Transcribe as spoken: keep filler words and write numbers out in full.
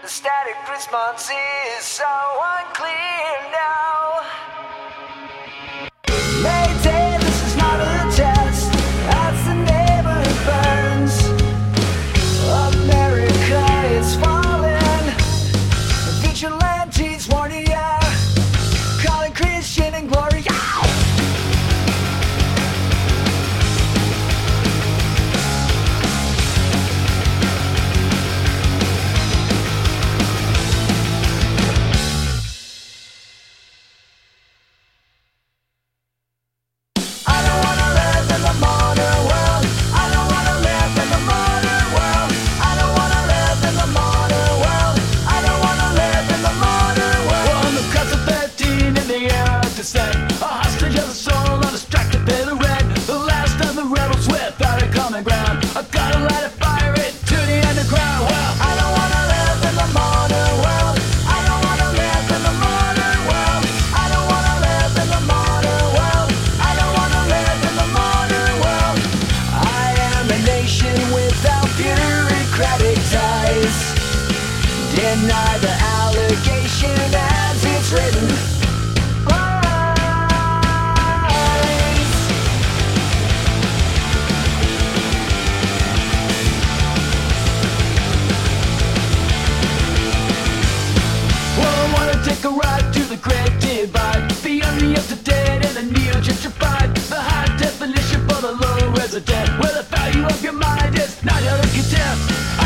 The static response is so unclear now. Mayday, this is not a test. That's the neighborhood burns. America is falling. Vigilantes warning ya, calling Christian and Gloria. A hostage of the soul, undistracted by the red. The last of the rebels without a common ground. I gotta light a fire into the underground. Well, I don't wanna live in the modern world. I don't wanna live in the modern world. I don't wanna live in the modern world. I don't wanna live in the modern world. I am a nation without bureaucratic ties. Deny the allegation as it's written. Take a ride to the great divide, beyond the up-to-date and the neo-gentrified. The high definition for the low resident, where the value of your mind is not your contempt.